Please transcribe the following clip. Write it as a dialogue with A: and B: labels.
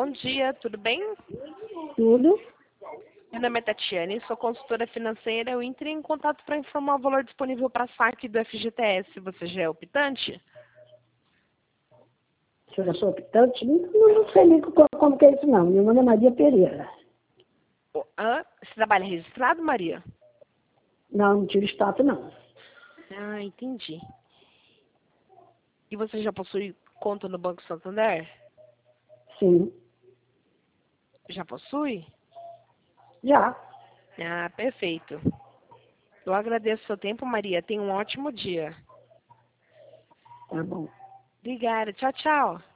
A: bom dia, tudo bem?
B: Tudo?
A: Meu nome é Tatiane, sou consultora financeira. Eu entrei em contato para informar o valor disponível para saque do FGTS. Você já é optante?
B: Se eu já sou optante, não sei nem como que é isso não. Meu nome é Maria Pereira.
A: Você trabalha registrado, Maria?
B: Não tiro status não.
A: Ah, entendi. E você já possui conta no Banco Santander?
B: Sim.
A: Já possui?
B: Já.
A: Ah, perfeito. Eu agradeço o seu tempo, Maria. Tenha um ótimo dia.
B: Tá bom.
A: Obrigada. Tchau, tchau.